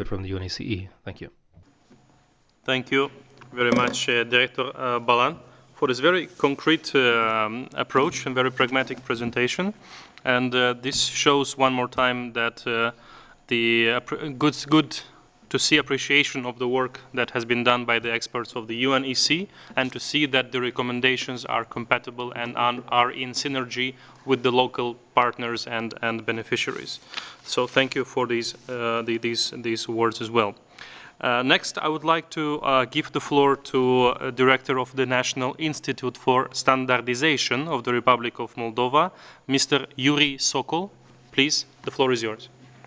particular from the UNECE. Thank you. Thank you very much, Director Balan, for this very concrete approach and very pragmatic presentation. And this shows one more time that good to see appreciation of the work that has been done by the experts of the UNEC, and to see that the recommendations are compatible and are in synergy with the local partners and beneficiaries. So thank you for these words as well. Next, I would like to give the floor to Director of the National Institute for Standardization of the Republic of Moldova, Mr. Yuri Sokol. Please, the floor is yours.